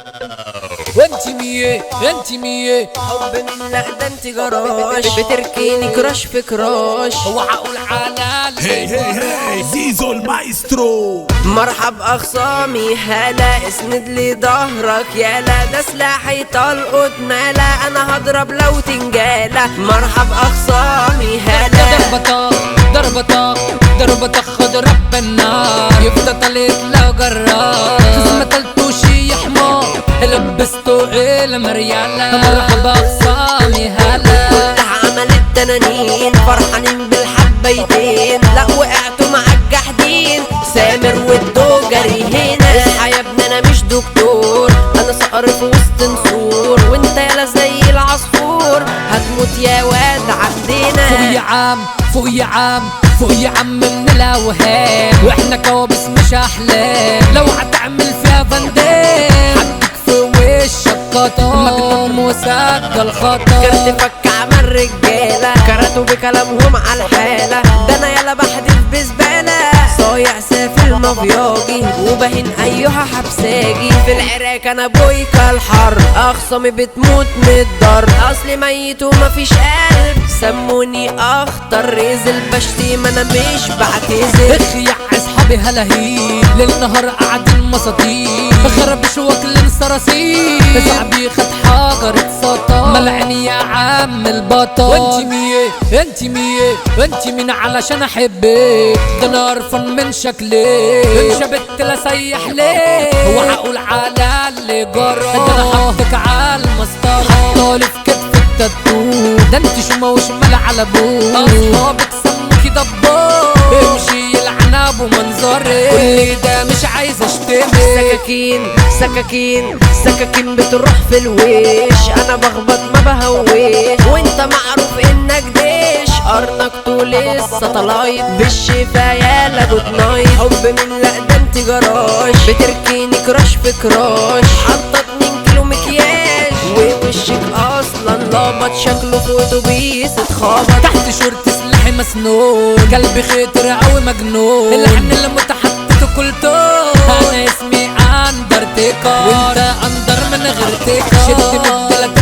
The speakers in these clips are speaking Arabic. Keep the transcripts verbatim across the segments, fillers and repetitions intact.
وانت مية انت مية حب من لا ده انت جراش بتركيني كراش في كراش وعقول على هي هي هي زيزو المايسترو. مرحب اخصامي هلا اسند لي ظهرك يالا ده سلاحي طلقت مالا انا هضرب لو تنجالا. مرحب اخصامي هلا ضربتك ضربتك ضربتك خد رب النار يفضل طليت لو جراش ما تلتوش يحمر لبسته المريالة. مرحب اخصامي هلا كلها عملت تنانين فرحانين بالحبيتين لا وقعتوا مع الجحدين سامر والدوجري هنا. اصحى يا ابني انا مش دكتور انا صقر في وسط نسور وانت يالا زي العصفور هتموت يا واد عدينا. فوق يا عم فوق يا عم فوق يا عم من الاوهام واحنا كوابيس مش احلام. لو هتعمل فيها فندام حدك في وشك قطام مجنون وسجل خطا. كرت فك عمل رجاله كرتوا بكلامهم على الحاله ده انا يالا بحدف بزباله صايع سافل مافياجي وبهن ايها حبساجي. في العراك انا بويكا الحر اخصامي بتموت من الضر اصلي ميت ومفيش قلب سموني اخطر ريزل بشتيم انا مش بعتذر. اخي يا اصحابي هلاهيل ليل نهار قاعدين مساطيل خربش واكلين صراصير صاحبي خد حجرة سطا ملعني يا عم البطل. وانت مية انت مية انت مين علشان احبك ده انا قرفان من شكلك انت بنت لا سيح ليه وهقول على اللي جرى ده انا حطك على المسطرة حطالي في كتف التاتو ده انت شمال وشمال على ابوك اصحابك سموكي دبور امشي يلعن ابو منظري كل ده مش عايز اشتمك. سكاكين سكاكين سكاكين بتروح في الويش انا بخبط ما بهويش وانت معروف انك ديش قرنك طول السطلايت بالشفا يالا جود نايت. حب من لا ده انت جراش بتركيني كراش في كراش حاطه اتنين كيلو مكياج ووشك اصلا لابط شكله في اتوبيس اتخبط تحت شورت سلاحي مسنون قلبي خيطر اوي مجنون الحن اللي متحطته كلته انا اسمي اندرتيكر وانت اندر من غير تيكر شد مدلك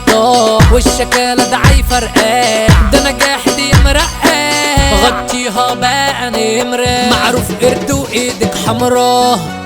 تقطع والشكالة ده عيفرقاع ده انا جاحد يا مرقاع غطيها بقى نمرة معروف قرد وايدك حمرا